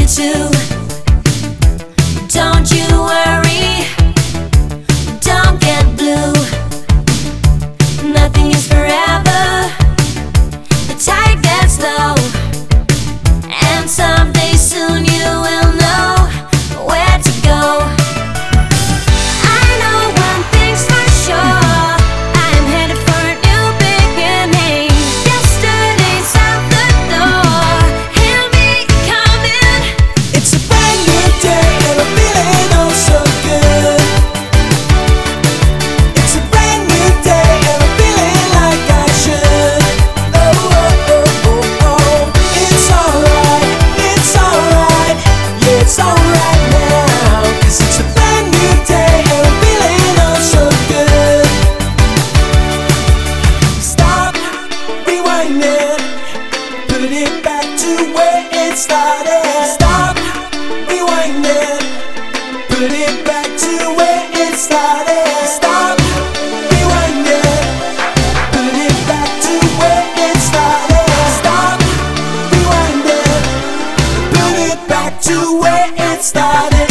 you too. Don't you worry, don't get blue. Nothing is forever, the tide gets low, and someday soon you will know where to go. I know one thing's for sure, I'm headed for a new beginning. Yesterday's out the door, hear me coming. It's a brand new day and I'm feeling oh so good. It's a brand new day and I'm feeling like I should. Oh, oh, oh, oh, oh. It's alright, yeah, it's alright now. 'Cause it's a brand new day and I'm feeling oh so good. Stop, rewinding, put it back to where it started. Stop, rewinding, put it back to where it started. Stop, rewinding, put it back to where it started. Stop, rewinding, put it back to where it started.